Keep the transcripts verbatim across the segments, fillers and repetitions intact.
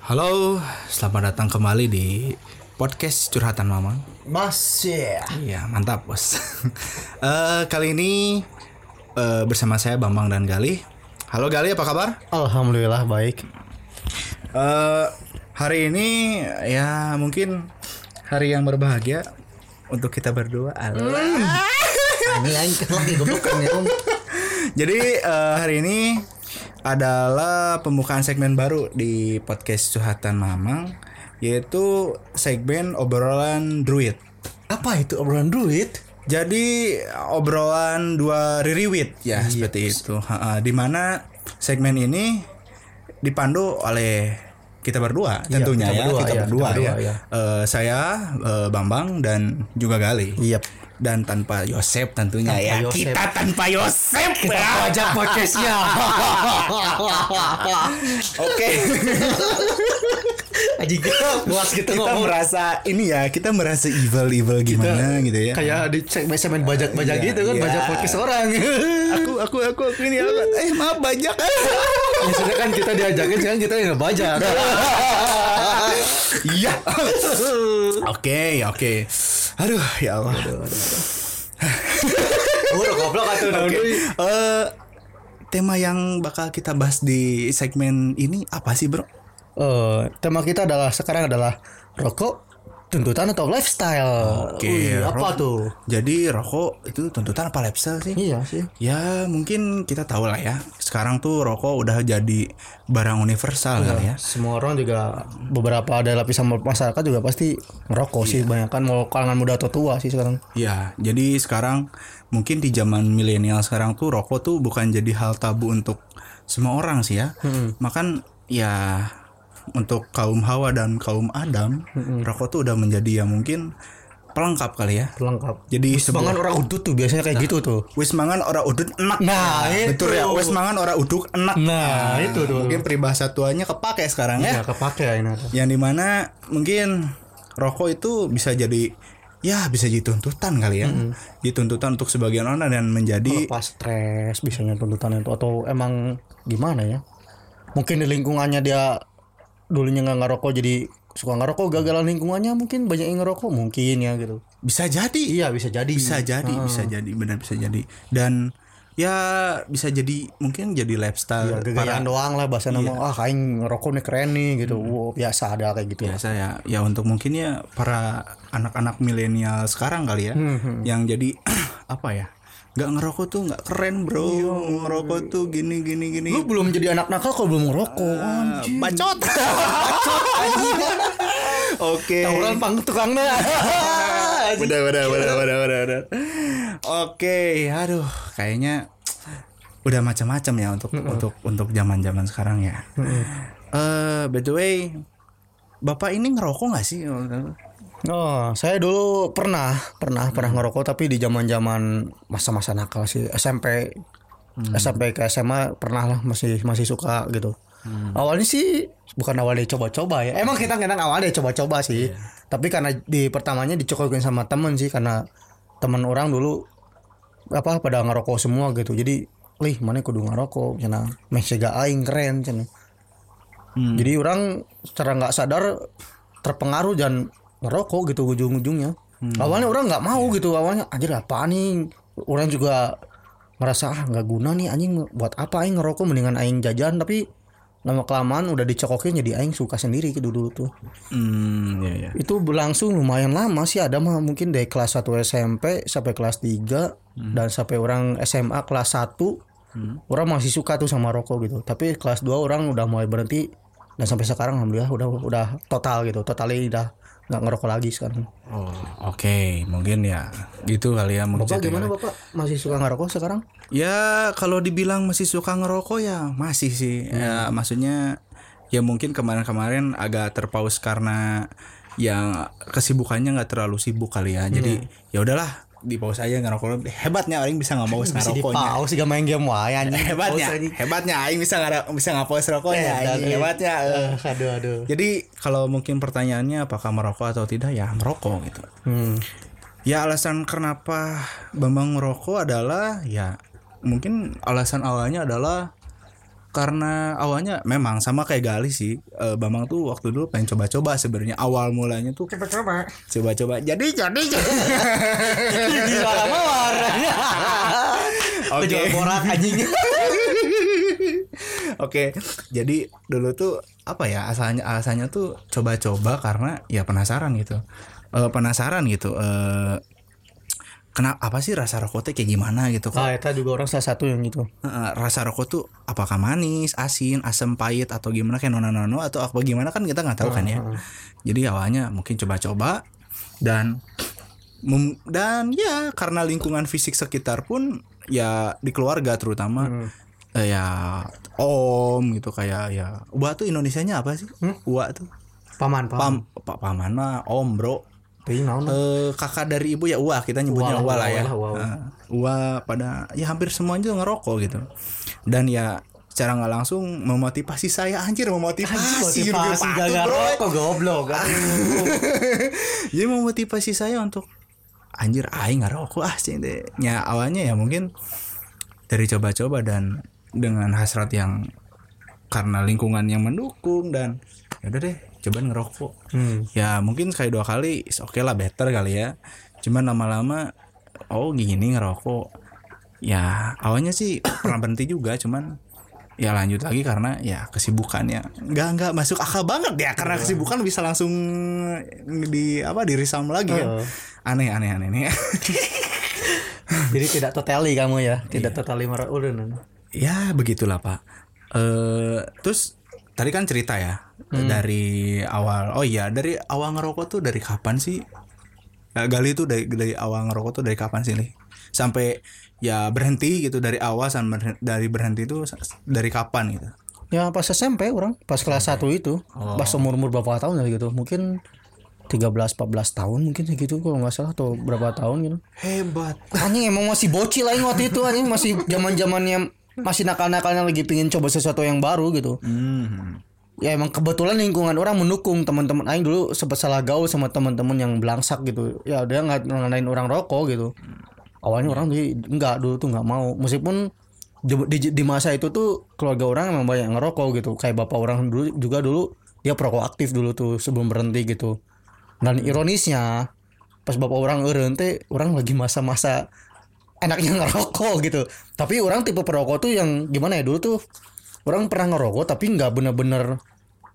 Halo, selamat datang kembali di podcast Curhatan Mamang. Masih. Iya, mantap bos. Eh, kali ini eh, bersama saya Bambang dan Gali. Halo Gali, apa kabar? Alhamdulillah baik. Eh, hari ini ya mungkin hari yang berbahagia untuk kita berdua. Allah. Ini aing lagi goblok ya. Jadi eh, hari ini adalah pembukaan segmen baru di podcast Curhatan Mamang, yaitu segmen obrolan druid. Apa itu obrolan duit? Jadi obrolan dua ririwit ya, Yes. seperti itu. Ha-ha, di mana segmen ini dipandu oleh kita berdua Iya, tentunya kita ya, berdua, kita ya, berdua kita ya. berdua, ya. Eh, saya eh, Bambang dan juga Gali. Iya. Dan tanpa Yosep tentunya Tanpa ya. Yosep. Kita tanpa Yosep. Kita ya. pajak podcastnya. Oke. Aji kita puas gitu Kita ngomong. merasa ini ya, kita merasa evil-evil gimana gitu ya. Kayak di segmen bajak-bajak Iya, gitu kan, iya. bajak podcast orang. aku aku aku aku ini apa? Eh maaf bajak. Ya sudah kan kita diajakin, sekarang kita yang ngebajak. Iya. Oke, oke. Aduh, ya Allah. Udah goblok atuh daun Oke. deui. Eh, tema yang bakal kita bahas di segmen ini apa sih, Bro? Eh, tema kita adalah sekarang adalah rokok, tuntutan atau lifestyle. Oke, Wih, apa rok- tuh? Jadi rokok itu tuntutan apa lifestyle sih? Iya sih. Ya mungkin kita tahu lah ya. Sekarang tuh rokok udah jadi barang universal kali ya. Semua orang juga, beberapa ada lapisan masyarakat juga pasti ngerokok sih, banyak kan mau kalangan muda atau tua sih sekarang. Ya, jadi sekarang mungkin di zaman milenial sekarang tuh rokok tuh bukan jadi hal tabu untuk semua orang sih ya. Makan ya untuk kaum Hawa dan kaum Adam, rokok tuh udah menjadi ya mungkin pelengkap kali ya. Pelengkap. Jadi Semangat sebuah orang udut tuh biasanya kayak gitu tuh. wis mangan ora udut enak. Nah, itu. betul ya. Wis mangan ora uduk enak. Nah, itu tuh. Mungkin peribahasa tuanya kepake sekarang ya. Ya kepake ini. Yang dimana mungkin rokok itu bisa jadi ya bisa jadi tuntutan kali ya. Jadi tuntutan untuk sebagian orang dan menjadi Pas stres biasanya tuntutan itu, atau emang gimana ya? Mungkin di lingkungannya dia dulunya nggak ngerokok jadi suka ngerokok, gagalan lingkungannya mungkin banyak yang ngerokok mungkin ya gitu. bisa jadi. Iya bisa jadi. Bisa jadi, bisa jadi, benar bisa jadi. Dan ya bisa jadi mungkin jadi lifestyle Ya, gayaan doang lah bahasa nama. Ah, kain ngerokok nih keren nih gitu. Wow, biasa ada kayak gitu. biasa ya. Ya untuk mungkin ya para anak-anak milenial sekarang kali ya, yang jadi apa ya? Nggak ngerokok tuh nggak keren bro. Ngerokok tuh gini gini gini. Lu belum jadi anak nakal kalau belum ngerokok. Anjing. Bacot. Oke. Tawuran pang tukangnya. Udah, udah, udah, udah, udah, udah. Oke, aduh, kayaknya udah macam-macam ya untuk untuk untuk zaman-zaman sekarang ya. Eh, by the way, Bapak ini ngerokok nggak sih? Oh, saya dulu pernah, pernah, pernah ngerokok tapi di zaman-zaman masa-masa nakal sih, S M P, S M P ke S M A pernah lah, masih masih suka gitu. Awalnya sih bukan awalnya coba-coba ya. Emang kita kadang awalnya coba-coba sih. Tapi karena di pertamanya dicokokin sama temen sih, karena temen orang dulu apa pada ngerokok semua gitu. Jadi, lih mana kudu ngerokok cenah. Meh siga aing keren cenah. Jadi orang secara nggak sadar terpengaruh dan ngerokok gitu ujung-ujungnya. Awalnya orang nggak mau gitu, awalnya anjir apa nih. Orang juga ngerasa ah nggak guna nih anjing, buat apa aing ngerokok, mendingan aing jajan. Tapi lama kelamaan udah dicokokin jadi aing suka sendiri gitu dulu tuh. Hmm, ya ya. Itu berlangsung lumayan lama sih, ada mah mungkin dari kelas satu S M P sampai kelas tiga dan sampai orang S M A kelas satu. Orang masih suka tuh sama rokok gitu. Tapi kelas dua orang udah mulai berhenti dan sampai sekarang alhamdulillah udah udah total gitu. Totalnya udah nggak ngerokok lagi sekarang. Oh, oke, mungkin ya gitu kali ya. mungkin Bapak jadi gimana kali. Bapak? Masih suka ngerokok sekarang? Ya kalau dibilang masih suka ngerokok ya masih sih. Ya maksudnya ya mungkin kemarin-kemarin agak terpaus karena yang kesibukannya nggak terlalu sibuk kali ya. Jadi ya udahlah di pause aja ngerokok. Hebatnya orang bisa nggak mau Masih di ngerokoknya. pause gak main game wae anjing. Hebatnya, Pause, anjing. hebatnya aing bisa nggak bisa nggak pause rokoknya. Hebat, anjing. eh. Hebatnya. eh. Eh, aduh aduh. Jadi kalau mungkin pertanyaannya apakah merokok atau tidak, ya merokok gitu. Hmm. Ya alasan kenapa Bambang merokok adalah ya mungkin alasan awalnya adalah karena awalnya memang sama kayak Gali sih. Uh, Bambang tuh waktu dulu pengen coba-coba sebenarnya. Awal mulanya tuh coba-coba. Coba-coba. Jadi jadi. Di malam warnanya. Oke. Jual borak anjing. Oke. Jadi dulu tuh apa ya? Asalnya alasannya tuh coba-coba karena ya penasaran gitu. Uh, penasaran gitu. Uh, Kenapa apa sih rasa rokok tuh kayak gimana gitu kan? Ah, itu juga orang salah satu yang gitu. Uh, rasa rokok tuh apakah manis, asin, asam, pahit atau gimana kayak nono-nono atau apa gimana kan kita nggak tahu uh, kan ya. Uh. Jadi awalnya mungkin coba-coba dan mem, dan ya karena lingkungan fisik sekitar pun ya di keluarga terutama hmm. uh, ya om gitu kayak ya Uwa tuh Indonesianya apa sih? Hmm? Uwa tuh paman paman. Pam, pak paman mah om bro. Uh, kakak dari ibu ya Uwa, kita nyebutnya Uwa lah ya. Uh, Uwa pada ya hampir semuanya juga ngerokok gitu. Dan ya secara nggak langsung memotivasi saya, anjir memotivasi, motivasi jaga rokok goblok. Jadi memotivasi saya untuk anjir aing ngerokok ah sih deh. Ya awalnya ya mungkin dari coba-coba dan dengan hasrat yang karena lingkungan yang mendukung dan ya udah deh coba ngerokok. Hmm. Ya mungkin sekali dua kali oke okay lah, better kali ya. Cuman lama-lama oh gini ngerokok. Ya awalnya sih pernah berhenti juga, cuman ya lanjut lagi karena ya kesibukannya nggak nggak masuk akal banget ya, karena kesibukan bisa langsung di apa dirisam lagi kan. Aneh aneh aneh nih. Jadi tidak totally kamu ya, tidak iya. totally merokok. Ya begitulah Pak. Uh, terus tadi kan cerita ya hmm. dari awal. Oh iya, dari awal ngerokok tuh dari kapan sih? Ya, Gali tuh dari dari awal ngerokok tuh dari kapan sih nih? Sampai ya berhenti gitu dari awal sampai dari berhenti tuh dari kapan gitu? Ya pas S M P orang, pas kelas satu itu. Oh. Pas umur-umur berapa tahun ya gitu. Mungkin tiga belas empat belas tahun mungkin segitu kalau enggak salah, atau berapa tahun gitu. Hebat. Anjing emang masih bocil aing waktu itu, anjing masih zaman-zamannya masih nakal-nakalnya lagi pingin coba sesuatu yang baru gitu. Hmm. Ya emang kebetulan lingkungan orang mendukung. Teman-teman aing dulu sempat salah gaul sama teman-teman yang belangsak gitu. Ya dia nggak ngadain orang rokok gitu. Awalnya orang tuh enggak, dulu tuh nggak mau. Meskipun di, di, di masa itu tuh keluarga orang memang banyak ngerokok gitu. Kayak bapak orang dulu juga dulu dia perokok aktif dulu tuh sebelum berhenti gitu. Dan ironisnya pas bapak orang berhenti, orang lagi masa-masa enaknya ngerokok gitu. Tapi orang tipe perokok tuh yang gimana ya, dulu tuh orang pernah ngerokok tapi nggak bener-bener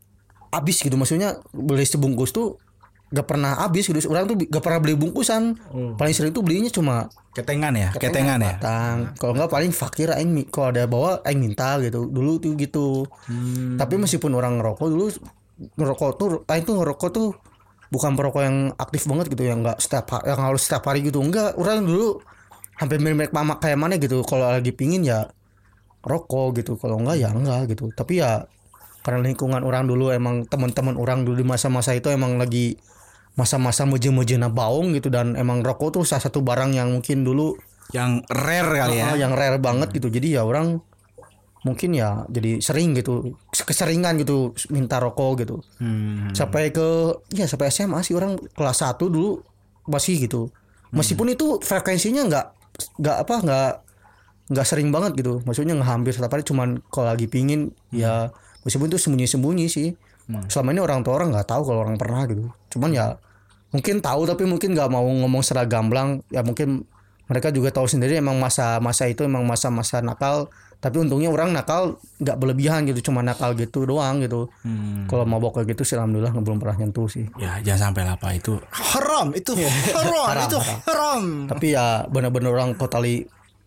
habis gitu. Maksudnya beli sebungkus tuh gak pernah habis gitu. Orang tuh gak pernah beli bungkusan. Hmm. Paling sering tuh belinya cuma ketengan ya, ketengan, ketengan ya. Kalau nggak paling fakir aing, kalau ada bawa aing minta gitu. Dulu tuh gitu. Hmm. Tapi meskipun orang ngerokok dulu, ngerokok tuh aing tuh ngerokok tuh bukan perokok yang aktif banget gitu, yang nggak setiap yang harus setiap hari gitu. Enggak, orang dulu hampir mirip mama kayak mana gitu. Kalau lagi pingin ya rokok gitu, kalau enggak ya enggak gitu. Tapi ya karena lingkungan orang dulu emang teman-teman orang dulu di masa-masa itu emang lagi masa-masa meje-mejena baung gitu, dan emang rokok tuh salah satu barang yang mungkin dulu yang rare kali ya. Yang rare banget gitu. Jadi ya orang mungkin ya jadi sering gitu, keseringan gitu minta rokok gitu. Hmm. Sampai ke ya sampai S M A sih orang kelas satu dulu masih gitu. Meskipun hmm. itu frekuensinya enggak enggak apa enggak enggak sering banget gitu. Maksudnya enggak hampir setiap hari, cuman kalau lagi pingin hmm. ya meskipun itu sembunyi-sembunyi sih. Hmm. Selama ini orang tua orang enggak tahu kalau orang pernah gitu. Cuman ya mungkin tahu tapi mungkin enggak mau ngomong secara gamblang. Ya mungkin mereka juga tahu sendiri emang masa-masa itu emang masa-masa nakal. Tapi untungnya orang nakal nggak berlebihan gitu, cuma nakal gitu doang gitu. Hmm. Kalau mabok kayak gitu sih alhamdulillah belum pernah nyentuh sih. Ya jangan sampai lah Pak, itu haram, itu haram, haram itu haram. haram. Tapi ya benar-benar orang totally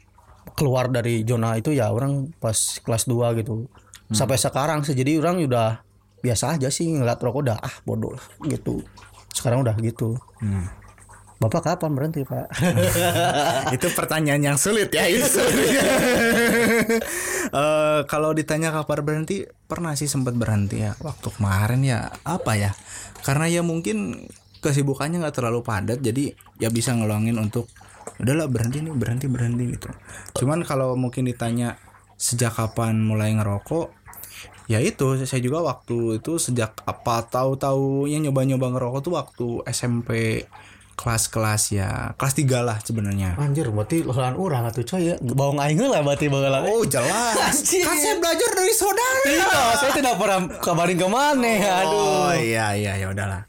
keluar dari zona itu ya orang pas kelas dua gitu. Hmm. Sampai sekarang sih jadi orang udah biasa aja sih ngeliat rokok udah ah bodoh lah gitu. Sekarang udah gitu. Hmm. Bapak kapan berhenti Pak? Itu pertanyaan yang sulit ya itu. uh, kalau ditanya kapan berhenti, pernah sih sempat berhenti ya. Waktu kemarin ya apa ya? Karena ya mungkin kesibukannya nggak terlalu padat, jadi ya bisa ngeluangin untuk udahlah berhenti nih berhenti berhenti gitu. Cuman kalau mungkin ditanya sejak kapan mulai ngerokok, ya itu saya juga waktu itu sejak apa tahu-tahu yang nyoba-nyoba ngerokok tuh waktu S M P kelas-kelas ya kelas tiga lah sebenarnya. Anjir berarti lolan urang atuh coy ya. Bawang aing lah berarti baheula. Oh jelas. Kan saya belajar dari saudara. Iya, saya tidak pernah kabarin ke mana. Aduh. Oh iya iya ya udahlah.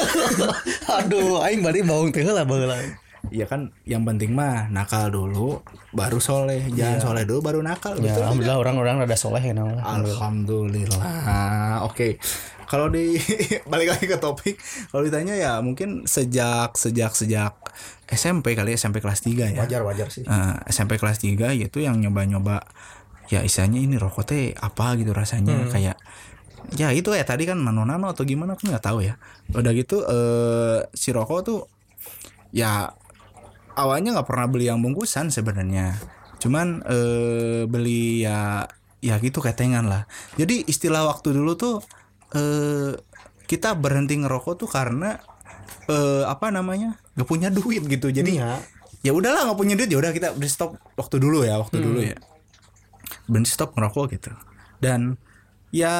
Aduh, aing berarti bawang teh lah baheula. Iya kan yang penting mah nakal dulu baru soleh, jangan yeah. soleh dulu baru nakal. Ya, betul. Alhamdulillah orang-orang rada soleh ya namanya. Alhamdulillah. Oke. Okay. Kalau di balik lagi ke topik, kalau ditanya ya mungkin sejak sejak sejak S M P kali S M P kelas tiga ya. Wajar-wajar sih. Uh, S M P kelas tiga itu yang nyoba-nyoba ya istilahnya ini rokok teh apa gitu rasanya hmm. kayak ya itu ya tadi kan nano-nano atau gimana aku nggak tahu ya. Udah gitu uh, si rokok tuh ya awalnya nggak pernah beli yang bungkusan sebenarnya, cuman eh, beli ya ya gitu ketengan lah. Jadi istilah waktu dulu tuh eh, kita berhenti ngerokok tuh karena eh, apa namanya nggak punya duit gitu. Jadi ya, ya udahlah nggak punya duit ya udah kita berhenti stop waktu dulu ya waktu hmm. dulu ya berhenti stop ngerokok gitu. Dan ya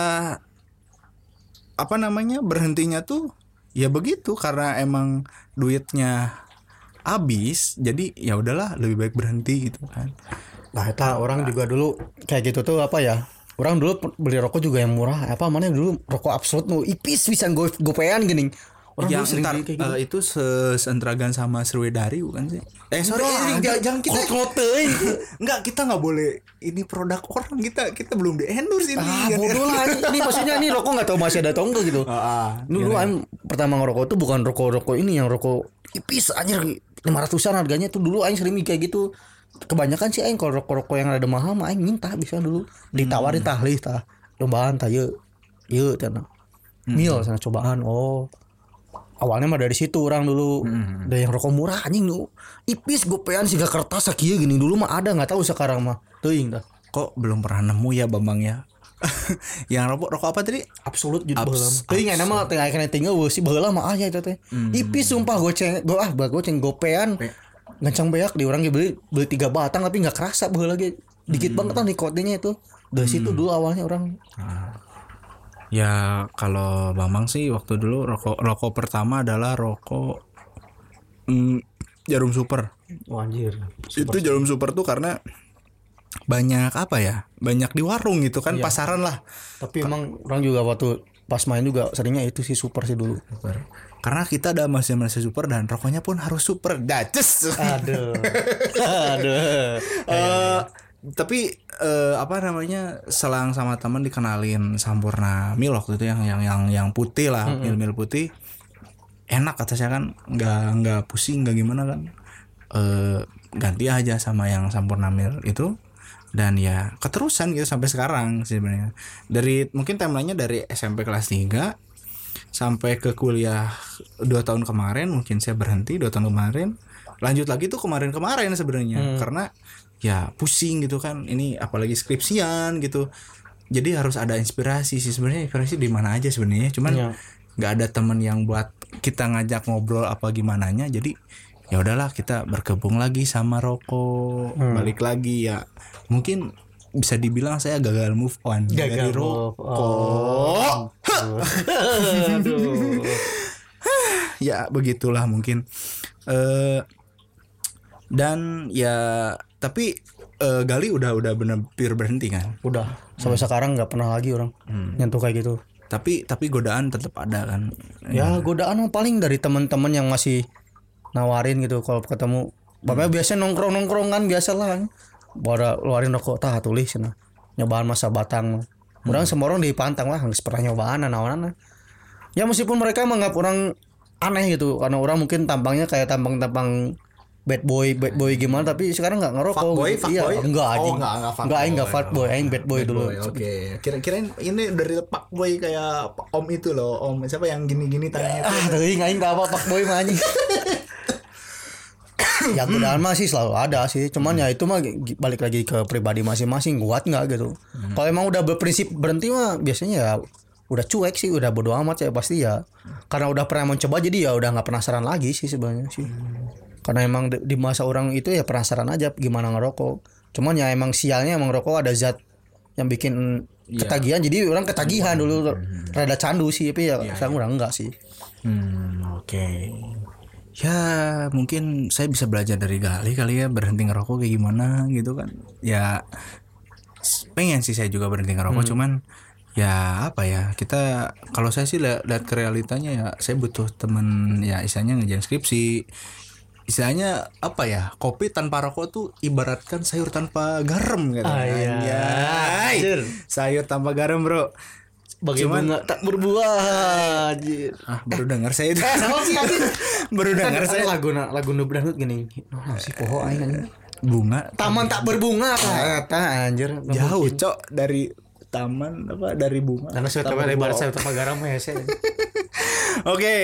apa namanya berhentinya tuh ya begitu karena emang duitnya habis, jadi ya udahlah lebih baik berhenti gitu kan. Nah, eta orang juga dulu kayak gitu tuh apa ya? Orang dulu beli rokok juga yang murah. Apa mana dulu rokok Absolut nu ipis bisa go gopean gini. Orang yang sering entar, kayak gitu. Uh, itu seentragan sama Sriwedari bukan sih? Eh sorry, nah, jangan, jangan kita klote. Enggak, kita enggak boleh ini produk orang, kita kita belum di endorse ini. Ah, bodoh lah. Ini maksudnya ini rokok enggak tahu masih ada atau enggak gitu. Heeh. Uh, uh, dulu an pertama ngerokok tuh bukan rokok-rokok ini yang rokok ipis anjir lima ratusan harganya tuh dulu aing sering kayak gitu. Kebanyakan sih aing kalau rokok-rokok yang rada mahal mah aing minta bisa dulu ditawarin hmm. tahlih tah. Cobaan tah yeu. Yeu cenah. Mil sana cobaan. Oh. Awalnya mah dari situ orang dulu. Hmm. Ada yang rokok murah anjing nu. Ipis gopean siga kertas sakieu gini dulu mah ada enggak tahu sekarang mah. Teuing dah. Kok belum pernah nemu ya Bambang ya? Yang rokok rokok apa tadi? Absolut gitu baheula. Teuing aya mah teh aya tinggal weuh si baheula mah aya eta teh. Ipis sumpah goceng go ah goceng gopean. Gancang beak di orang beli beli tiga batang tapi enggak kerasa baheula ge. Dikit hmm. banget kan nikotinnya itu. Dari hmm. situ dulu awalnya orang. Nah. Ya kalau Bambang sih waktu dulu rokok rokok pertama adalah rokok mm, Jarum Super. Oh, anjir. Super. Itu Jarum Super tuh karena banyak apa ya banyak di warung gitu kan iya. Pasaran lah tapi Ka- emang orang juga waktu pas main juga seringnya itu sih super sih dulu super. Karena kita ada masih-masih super dan rokoknya pun harus super daces aduh aduh uh, tapi uh, apa namanya selang sama teman dikenalin Sampurna Mil waktu itu yang yang yang yang putih lah mm-hmm. mil-mil putih enak kata saya kan nggak nggak pusing nggak gimana kan uh, ganti aja sama yang Sampurna Mil itu. Dan ya keterusan gitu sampai sekarang sebenarnya. Dari mungkin timelinenya dari S M P kelas tiga sampai ke kuliah dua tahun kemarin mungkin saya berhenti dua tahun kemarin. Lanjut lagi tuh kemarin-kemarin sebenarnya hmm. karena ya pusing gitu kan. Ini apalagi skripsian gitu. Jadi harus ada inspirasi sih sebenarnya. Inspirasi di mana aja sebenarnya. Cuman enggak ya. Ada teman yang buat kita ngajak ngobrol apa gimananya. Jadi ya udahlah kita berkebung lagi sama rokok. Hmm. Balik lagi ya. Mungkin bisa dibilang saya gagal move on gagal dari rokok. Oh. Aduh. Ya begitulah mungkin. Uh, dan ya tapi uh, Gali udah udah bener berhenti kan? Udah. Sampai hmm. sekarang nggak pernah lagi orang hmm. nyentuh kayak gitu. Tapi tapi godaan tetap ada kan? Ya, ya. Godaan paling dari teman-teman yang masih nawarin gitu kalau ketemu. Bapak hmm. biasa nongkrong-nongkrong kan biasa lah kan. Bawa luarin rokok tah tulis cenah. Nyobaan masa batang. Urang hmm. semua orang dipantang lah geus pernah nyobaan naonan. Ya meskipun mereka menganggap orang aneh gitu karena orang mungkin tampangnya kayak tampang-tampang bad boy bad boy gimana tapi sekarang enggak ngerokok. Fuck boy, fuck iya, boy. Enggak anjing. Oh, enggak enggak fuck enggak enggak fuck boy, aing bad boy bad dulu. Oke. Okay. Kira-kirain ini dari fuck boy kayak om itu loh, om siapa yang gini-gini tanya itu. Ah, teuing aing enggak apa fuck boy mah anjing. Ya godaan mah sih selalu ada sih. Cuman hmm. ya itu mah balik lagi ke pribadi masing-masing kuat nggak gitu. Hmm. Kalau emang udah berprinsip berhenti mah biasanya ya udah cuek sih, udah bodo amat ya pasti ya. Karena udah pernah mencoba jadi ya udah nggak penasaran lagi sih sebenarnya sih. Hmm. Karena emang di masa orang itu ya penasaran aja gimana ngerokok. Cuman ya emang sialnya emang rokok ada zat yang bikin yeah. ketagihan. Jadi orang ketagihan dulu hmm. rada candu sih tapi ya yeah, sekarang yeah. udah enggak sih. Hmm, oke. Okay. Ya mungkin saya bisa belajar dari Gali kali ya, berhenti ngerokok kayak gimana gitu kan. Ya pengen sih saya juga berhenti ngerokok, hmm. cuman ya apa ya, kita kalau saya sih lihat, lihat ke realitanya ya, saya butuh temen ya istilahnya ngerjain skripsi. Istilahnya apa ya, kopi tanpa rokok tuh ibaratkan sayur tanpa garam gitu. Ah, iya. Sayur tanpa garam bro. Bagi Cuman bunga tak berbuah anjir. Ah, baru dengar saya itu. Eh, sama sih anjir. Baru dengar saya lagu lagu nu dangdut gini. Nah, si poho aing anjing. Bunga taman tak berbunga eta anjir. Jauh, Cok, dari taman apa dari bunga. Karena saya tahu lebar saya tanpa garam ya saya. Oke.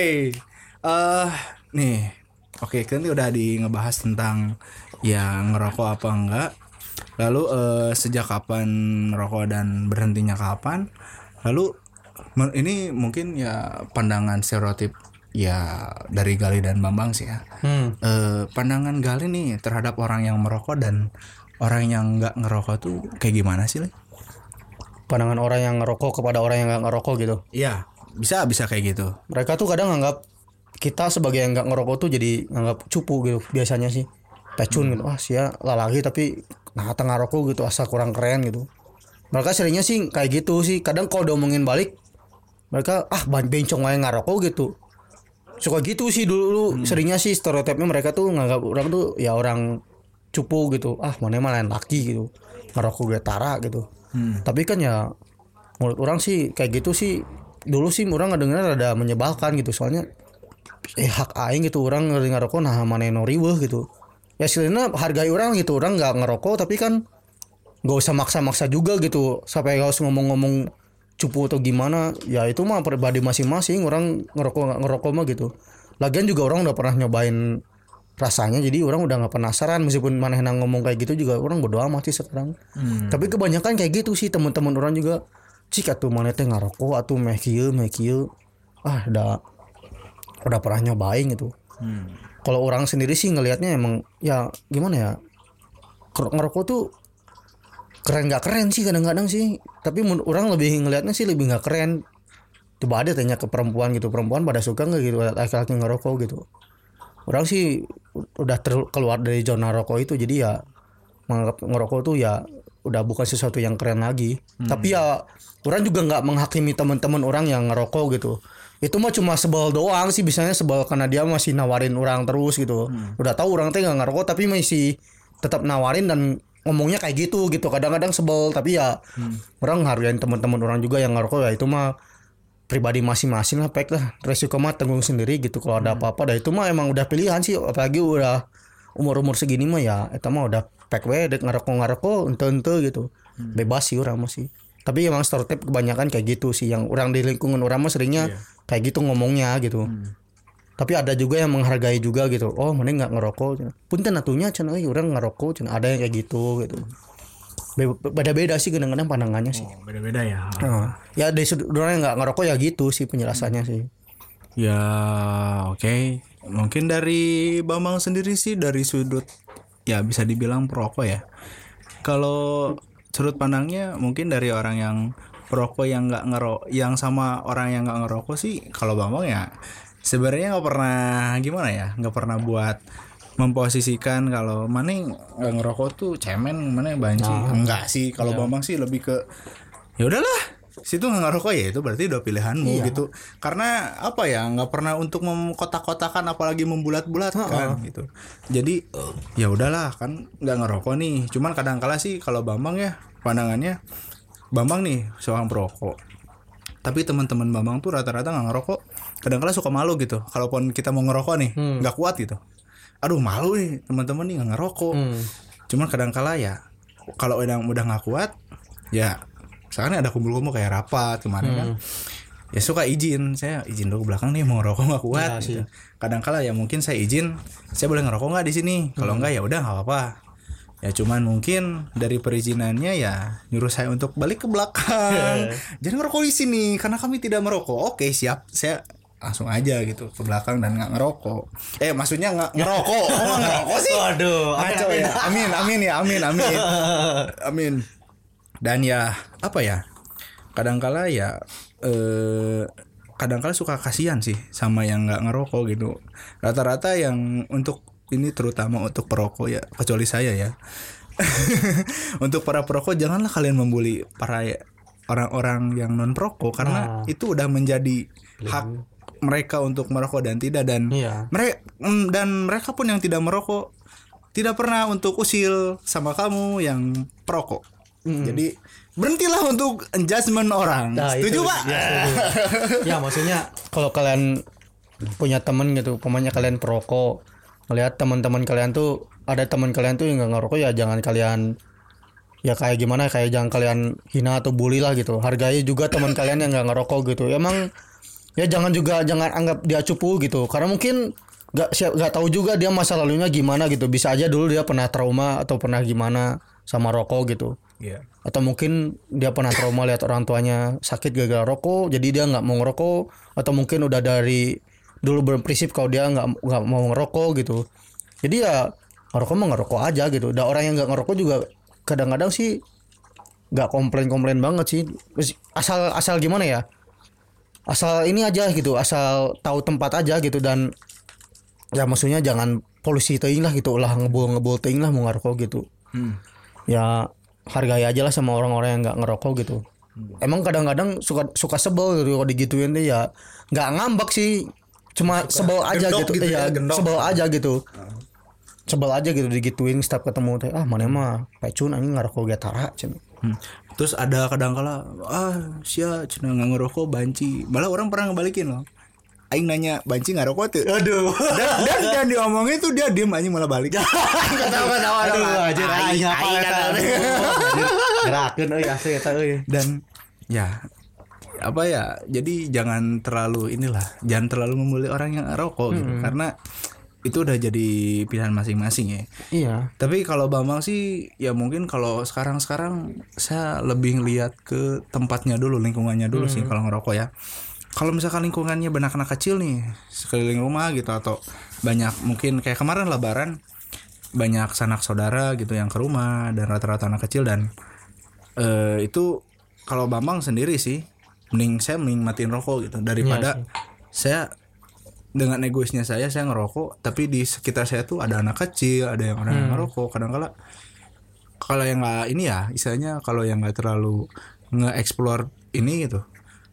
Eh nih. Oke, kan udah di ngebahas tentang yang ngerokok apa enggak. Lalu eh, sejak kapan rokok dan berhentinya kapan? Lalu ini mungkin ya pandangan stereotip ya dari Gali dan Bambang sih ya. Hmm. E, pandangan Gali nih terhadap orang yang merokok dan orang yang nggak ngerokok tuh kayak gimana sih, Le? Pandangan orang yang ngerokok kepada orang yang nggak ngerokok gitu? Iya, bisa bisa kayak gitu. Mereka tuh kadang nganggap kita sebagai yang nggak ngerokok tuh jadi nganggap cupu gitu biasanya sih. Pecun hmm. gitu, ah sia lalaki tapi nah tengah rokok gitu asa kurang keren gitu. Mereka seringnya sih kayak gitu sih. Kadang kalau diomongin balik mereka ah bencong aja ngerokok gitu. Suka gitu sih dulu hmm. seringnya sih stereotipnya mereka tuh nganggap orang tuh ya orang cupu gitu. Ah mana mah lain laki gitu. Ngerokok getara gitu. Hmm. Tapi kan ya menurut orang sih kayak gitu sih dulu sih orang ngedengar ada menyebalkan gitu. Soalnya eh hak aing gitu orang ngerokok nah mana no riweuh gitu. Ya sebenarnya hargai orang gitu. Orang enggak ngerokok tapi kan gak usah maksa-maksa juga gitu sampai harus ngomong-ngomong cupu atau gimana. Ya itu mah pribadi masing-masing. Orang ngerokok gak ngerokok mah gitu. Lagian juga orang udah pernah nyobain rasanya. Jadi orang udah gak penasaran. Meskipun maneh nang ngomong kayak gitu juga orang bodo amat sih sekarang. hmm. Tapi kebanyakan kayak gitu sih. Teman-teman orang juga cik atuh maneh teh ngerokok atuh meh kieu meh kieu. Ah udah Udah pernah nyobain gitu. hmm. Kalau orang sendiri sih ngelihatnya emang ya gimana ya, ngerokok tuh keren gak keren sih kadang-kadang sih. Tapi orang lebih ngelihatnya sih lebih gak keren. Coba ada tanya ke perempuan gitu, perempuan pada suka gak gitu laki-laki ngerokok gitu. Orang sih udah ter- keluar dari zona rokok itu. Jadi ya menganggap ngerokok tuh ya udah bukan sesuatu yang keren lagi. hmm. Tapi ya orang juga gak menghakimi teman-teman orang yang ngerokok gitu. Itu mah cuma sebel doang sih, biasanya sebel karena dia masih nawarin orang terus gitu. hmm. Udah tahu orang teh gak ngerokok tapi masih tetap nawarin dan ngomongnya kayak gitu gitu. Kadang-kadang sebel tapi ya hmm. orang hargain teman-teman orang juga yang ngerokok. Ya itu mah pribadi masing-masing lah, pek lah. Resiko mah tanggung sendiri gitu. Kalau ada hmm. apa-apa dah itu mah emang udah pilihan sih. Apalagi udah umur-umur segini mah ya itu mah udah pek we dek ngerokok-ngerokok ente-ente gitu. hmm. Bebas sih orang mah sih. Tapi emang stereotip kebanyakan kayak gitu sih. Yang orang di lingkungan orang mah seringnya yeah. kayak gitu ngomongnya gitu. hmm. Tapi ada juga yang menghargai juga gitu. Oh mana nggak ngerokok. Punten atunya cina euy orang ngerokok cina. Ada yang kayak gitu gitu. Beda-beda sih kadang-kadang pandangannya sih. Oh, beda-beda ya. Nah, ya dari sudut orang yang nggak ngerokok ya gitu sih penjelasannya hmm. sih. Ya oke. Okay. Mungkin dari Bambang sendiri sih dari sudut ya bisa dibilang perokok ya. Kalau sudut pandangnya mungkin dari orang yang perokok yang nggak ngerokok, yang sama orang yang nggak ngerokok sih. Kalau Bambang ya sebenarnya nggak pernah gimana ya, nggak pernah buat memposisikan kalau mana nggak ngerokok tuh cemen, mana banci. Nah, enggak sih. Kalau iya. Bambang sih lebih ke ya udahlah. Situ nggak ngerokok ya itu berarti udah pilihanmu iya. gitu. Karena apa ya, nggak pernah untuk mengkotak-kotakan apalagi membulat-bulatkan uh-uh. gitu. Jadi ya udahlah kan nggak ngerokok nih. Cuman kadang-kala sih kalau Bambang ya pandangannya Bambang nih seorang perokok. Tapi teman-teman Bambang tuh rata-rata nggak ngerokok. Kadang-kala suka malu gitu. Kalaupun kita mau ngerokok nih nggak hmm. kuat gitu. Aduh malu nih teman-teman nih nggak ngerokok. Hmm. Cuman kadang-kala ya kalau udah udah nggak kuat ya. Sekarang ada kumpul-kumpul kayak rapat kemarin hmm. kan ya suka izin, saya izin dulu ke belakang nih mau ngerokok nggak kuat ya, gitu. Kadang-kala ya mungkin saya izin, saya boleh ngerokok nggak di sini, kalau hmm. nggak ya udah nggak apa-apa ya. Cuman mungkin dari perizinannya ya nyuruh saya untuk balik ke belakang jangan ngerokok di sini karena kami tidak merokok. Oke siap, saya langsung aja gitu ke belakang dan nggak ngerokok. Eh maksudnya nggak ngerokok, oh nggak ngerokok sih. Waduh, ngaco ya. Amin amin ya amin amin amin. Dan ya apa ya, kadangkala ya eh, kadang-kadang suka kasihan sih sama yang nggak ngerokok gitu. Rata-rata yang untuk ini terutama untuk perokok ya, kecuali saya ya. Untuk para perokok janganlah kalian membuli para orang-orang yang non perokok karena Nah. itu udah menjadi hak mereka untuk merokok dan tidak dan Iya. mereka dan mereka pun yang tidak merokok tidak pernah untuk usil sama kamu yang perokok. Mm. Jadi berhentilah untuk adjustment orang. Nah, Setuju, itu, Pak? Ya, setuju. Ya, maksudnya kalau kalian punya temen gitu, pokoknya kalian perokok, melihat teman-teman kalian tuh ada teman kalian tuh yang nggak ngerokok ya jangan kalian ya kayak gimana kayak jangan kalian hina atau bully lah gitu. Hargai juga teman kalian yang nggak ngerokok gitu. Emang ya jangan juga jangan anggap dia cupu gitu. Karena mungkin nggak nggak tahu juga dia masa lalunya gimana gitu. Bisa aja dulu dia pernah trauma atau pernah gimana sama rokok gitu. Iya. Atau mungkin dia pernah trauma lihat orang tuanya sakit gara-gara rokok, jadi dia nggak mau ngerokok. Atau mungkin udah dari dulu berprinsip kalau dia nggak nggak mau ngerokok gitu. Jadi ya ngerokok mah ngerokok aja gitu. Dan orang yang nggak ngerokok juga kadang-kadang sih nggak komplain-komplain banget sih. Asal asal gimana ya? Asal ini aja gitu, asal tahu tempat aja gitu dan ya maksudnya jangan polusi teuing lah gitu, ulah ngebul-ngebul teuing lah mau ngerokok gitu. Hmm. Ya hargai aja lah sama orang-orang yang nggak ngerokok gitu. Emang kadang-kadang suka suka sebel gitu kalau digituin deh ya nggak ngambek sih, cuma sebel aja gendok gitu, gitu ya, ya, gendok. sebel aja gitu, sebel aja gitu digituin setiap ketemu teh ah mana mah pecun anjing ngerokok getara cen. Hmm. Terus ada kadang-kala ah sia cenah nggak ngerokok banci. Malah orang pernah ngebalikin loh. Aing nanya banci ngerokok tuh. Aduh. Dan dan, dan diomongin tuh dia diem anjing malah balik. Ketawa-ketawa aduh anjir aing apa eta. Gerakeun euy asli eta euy. Dan ya apa ya jadi jangan terlalu inilah jangan terlalu membuli orang yang rokok gitu Hmm. karena itu udah jadi pilihan masing-masing ya. Iya. Tapi kalau Bambang sih ya mungkin kalau sekarang-sekarang saya lebih lihat ke tempatnya dulu, lingkungannya dulu sih kalau ngerokok ya. Kalau misalkan lingkungannya banyak anak kecil nih sekeliling rumah gitu atau banyak mungkin kayak kemarin lebaran banyak sanak saudara gitu yang ke rumah dan rata-rata anak kecil dan eh, itu kalau Bambang sendiri sih mending saya mending matiin rokok gitu daripada Iya saya dengan egoisnya saya saya ngerokok tapi di sekitar saya tuh ada anak kecil ada yang orang yang ngerokok kadang-kala kalau yang nggak ini ya istilahnya kalau yang nggak terlalu nge-explore ini gitu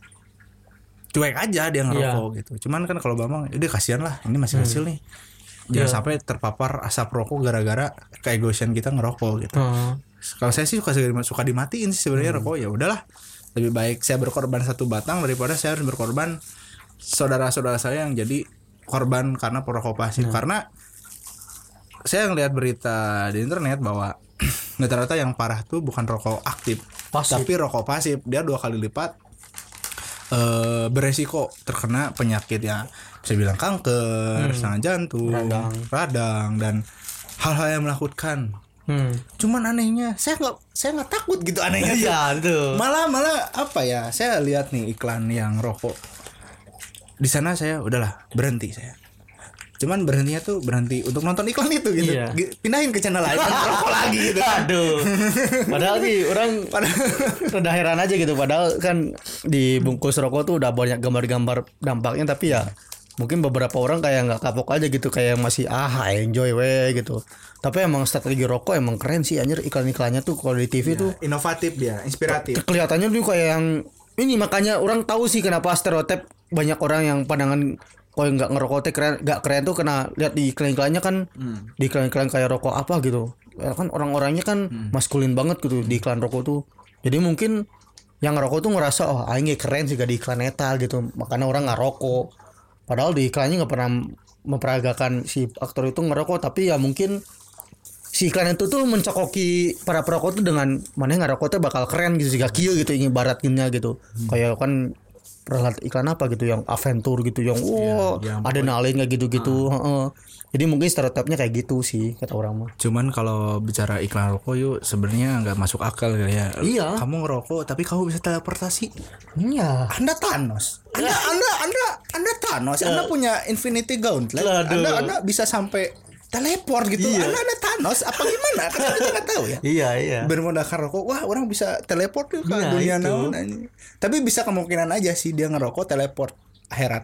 cuek aja dia ngerokok Iya. gitu cuman kan kalau Bambang udah kasihan lah ini masih kecil nih jangan Iya. sampai terpapar asap rokok gara-gara keegoisan kita ngerokok gitu. Heeh. Kalau saya sih suka suka dimatiin sih sebenarnya rokok ya udahlah lebih baik saya berkorban satu batang daripada saya harus berkorban saudara-saudara saya yang jadi korban karena perokok pasif karena saya ngelihat berita di internet bahwa rata-rata yang parah tuh bukan rokok aktif Pasif. tapi rokok pasif dia dua kali lipat eh, beresiko terkena penyakit ya bisa bilang kanker, serangan jantung, Radang. radang dan hal-hal yang menakutkan. Hmm. Cuman anehnya saya nggak saya nggak takut gitu anehnya tuh. Iya, tuh. Malah malah apa ya? Saya lihat nih iklan yang rokok. Di sana saya udahlah berhenti saya. Cuman berhentinya tuh berhenti untuk nonton iklan itu gitu. Iya. G- Pindahin ke channel lain rokok lagi gitu. Aduh. Padahal sih orang udah heran aja gitu. Padahal kan di bungkus rokok tuh udah banyak gambar-gambar dampaknya tapi ya mungkin beberapa orang kayak nggak kapok aja gitu kayak masih ah enjoy we gitu. Tapi emang strategi rokok emang keren sih anjir iklan-iklannya tuh kalau di T V tuh Inovatif dia, inspiratif. kelihatannya tuh kayak yang ini makanya orang tahu sih kenapa stereotip banyak orang yang pandangan kalau nggak ngerokok teh keren nggak keren tuh kena lihat di iklan-iklannya kan di iklan-iklan kayak rokok apa gitu ya kan orang-orangnya kan maskulin banget gitu di iklan rokok tuh jadi mungkin yang ngerokok tuh ngerasa oh aing keren sih gak di iklan eta gitu makanya orang nggak rokok padahal di iklannya nggak pernah memperagakan si aktor itu ngerokok tapi ya mungkin si iklan itu tuh mencokoki para perokok tuh dengan mana nggak rokok tuh bakal keren gitu sih gak kieu gitu ingin baratnya gitu kayak kan pernah lihat iklan apa gitu yang Aventur gitu yang wow yang adrenalin kayak gitu-gitu heeh. Jadi mungkin stereotipnya kayak gitu sih kata orang mah. Cuman kalau bicara iklan rokok yuk sebenarnya nggak masuk akal ya. Iya. Kamu ngerokok tapi kamu bisa teleportasi. Iya. Anda Thanos. Anda Anda Anda Anda Thanos. Anda punya Infinity Gauntlet. Aduh. Anda Anda bisa sampai teleport gitu. Iya. Anda Anda Thanos apa gimana? Kan kita nggak tahu ya. Iya iya. Bermodalkan rokok, wah orang bisa teleport tuh ke Iya, dunia itu. naon anjing. Tapi bisa kemungkinan aja sih dia ngerokok teleport akhirat.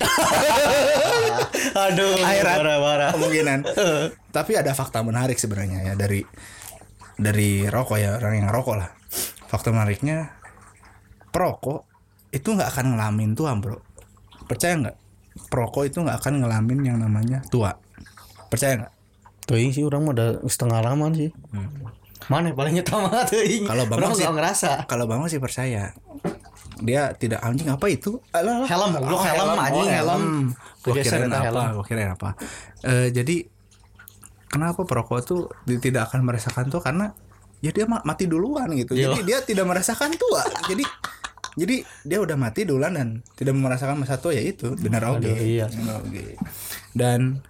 Aduh, Akhirat marah-marah. kemungkinan. Tapi ada fakta menarik sebenarnya ya dari dari rokok ya, orang yang rokok lah. Fakta menariknya, perokok itu nggak akan ngelamin tua, bro. Percaya nggak? Perokok itu nggak akan ngelamin yang namanya tua. Percaya nggak? Tuh sih orang mah udah setengah lama sih. Hmm. Mana paling nyetama tuh. Kalau Bang sih ngerasa. Kalau Bang sih percaya. Dia tidak anjing apa itu? Alah, helm, oh, helm, helm anjing, oh, helm. Gua kirain apa? Gua kirain apa? Uh, jadi kenapa perokok tuh tidak akan merasakan tua karena ya dia mati duluan gitu. Yo. Jadi dia tidak merasakan tua. jadi jadi dia udah mati duluan dan tidak merasakan masa tua, ya itu benar oke. Okay. Iya. Okay. Dan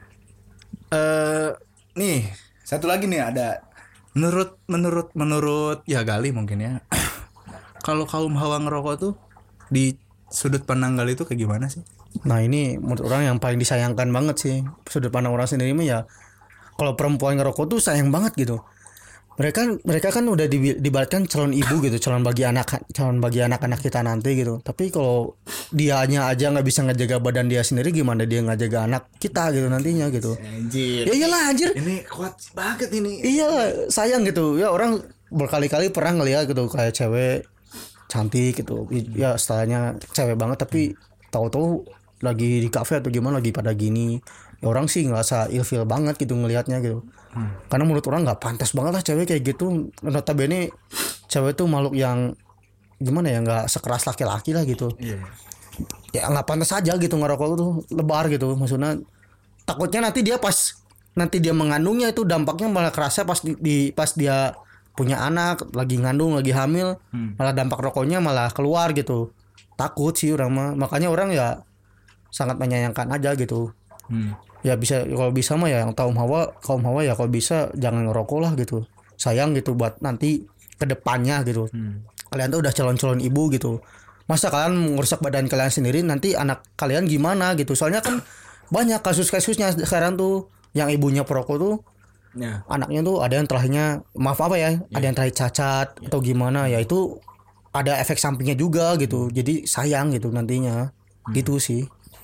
uh, nih satu lagi nih ada menurut menurut menurut ya Gali mungkin ya. Kalau kaum hawa ngerokok tuh di sudut pandang Gali itu kayak gimana sih? Nah ini menurut orang yang paling disayangkan banget sih. Sudut pandang orang sendiri mah ya kalau perempuan ngerokok tuh sayang banget gitu. Mereka mereka kan udah dibaratkan calon ibu gitu, calon bagi anak calon bagi anak-anak kita nanti gitu. Tapi kalau dianya aja nggak bisa ngejaga badan dia sendiri, gimana dia ngejaga anak kita gitu nantinya gitu. Anjir. Ya iyalah anjir. Ini kuat banget ini. Iya, sayang gitu. Ya orang berkali-kali pernah ngeliat gitu kayak cewek cantik gitu. Ya stylenya cewek banget tapi tahu-tahu lagi di kafe atau gimana lagi pada gini. Ya orang sih ngerasa ilfeel banget gitu ngelihatnya gitu. Hmm. Karena menurut orang nggak pantas banget lah cewek kayak gitu. Notabene cewek tuh makhluk yang gimana ya, nggak sekeras laki-laki lah gitu. Yeah. Ya nggak pantas aja gitu ngerokok tuh lebar gitu. Maksudnya takutnya nanti dia pas nanti dia mengandungnya itu dampaknya malah kerasa pas di, di pas dia punya anak lagi ngandung lagi hamil, hmm. malah dampak rokoknya malah keluar gitu. Takut sih orang mah. Makanya orang ya sangat menyayangkan aja gitu. Hmm. Ya bisa kalau bisa mah ya yang kaum hawa kaum hawa ya kalau bisa jangan ngerokok lah gitu. Sayang gitu buat nanti kedepannya gitu. Hmm. Kalian tuh udah calon-calon ibu gitu. Masa kalian merusak badan kalian sendiri, nanti anak kalian gimana gitu. Soalnya kan banyak kasus-kasusnya sekarang tuh yang ibunya perokok tuh ya. Anaknya tuh ada yang terakhirnya maaf apa ya, ya. Ada yang terakhir cacat ya. Atau gimana ya, itu ada efek sampingnya juga gitu. Hmm. Jadi sayang gitu nantinya. Hmm. Gitu sih.